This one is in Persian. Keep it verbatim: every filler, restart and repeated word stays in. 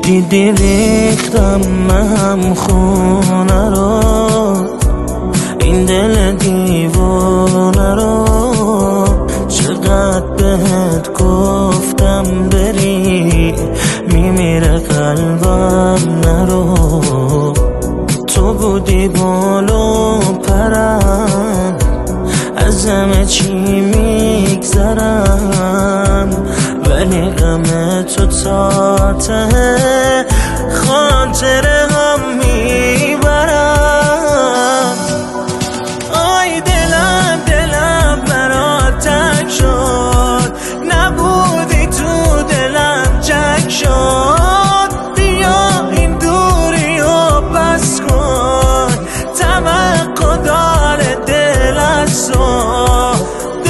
دیدی ریختم من خونه رو، این دل دیوونه رو. چقدر بهت گفتم بری، میمیره قلبم نرو. تو بودی بالو پرم، از همه چی میگذرم، ولی غم تو تا ته خاطره